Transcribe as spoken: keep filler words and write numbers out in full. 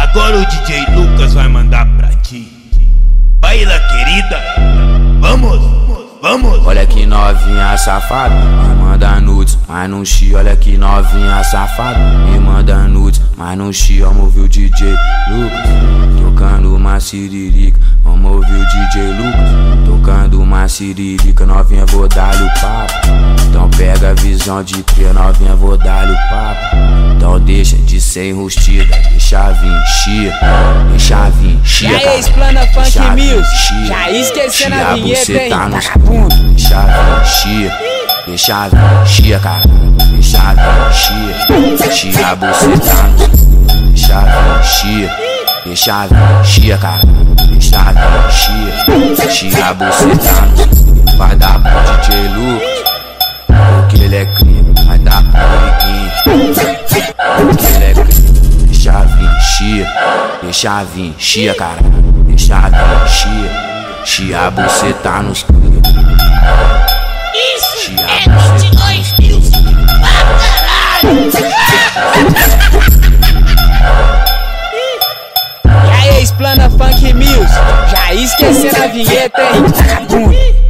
Agora o D J Lucas vai mandar pra ti. Baila, querida, vamos, vamos. Olha que novinha safada, me manda nudes, mas não chi. Olha que novinha safada, me manda nudes, mas não chi. Vamos ouvir o D J Lucas tocando uma siririca. Vamos ouvir o D J Lucas tocando uma siririca. Novinha, vou dar-lhe o papo. Então pega a visão de cria, novinha, vou dar-lhe o papo. Então deixa de ser enrustida, deixa vir chia, deixa vir chia, cara. Explana Funk Music, já esquecendo a vinheta, hein, vagabundo. Deixa vir chia, deixa vir chia, cara. Deixa vir chia, chia bucetando. Deixa vir chia, deixa vir chia, cara. Deixa vir chia, chia bucetando. Vai dar pro D J Lucas, porque ele é crime. Vai dar pro Liguinho, porque ele é crime. Deixa vir chia, deixa vir chia, cara. Deixa vir chia, chia bucetar nos cria. Isso é vinte e dois Music pra caralho. E aí, Explana Funk Music, já esquecendo a vinheta, hein, vagabundo.